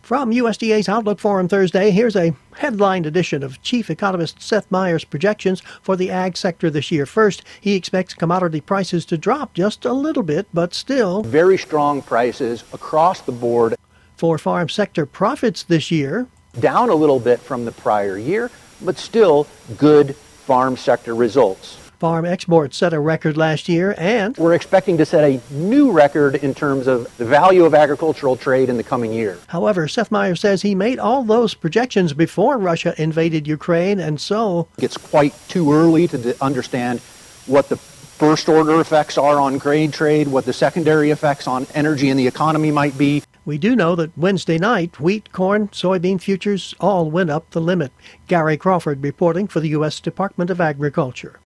From USDA's Outlook Forum Thursday, here's a headline edition of Chief Economist Seth Meyers' projections for the ag sector this year. First, he expects commodity prices to drop just a little bit, but still very strong prices across the board. For farm sector profits this year, down a little bit from the prior year, but still good farm sector results. Farm exports set a record last year, and we're expecting to set a new record in terms of the value of agricultural trade in the coming year. However, Seth Meyers says he made all those projections before Russia invaded Ukraine, and so it's quite too early to understand what the first order effects are on grain trade, what the secondary effects on energy and the economy might be. We do know that Wednesday night, wheat, corn, soybean futures all went up the limit. Gary Crawford reporting for the U.S. Department of Agriculture.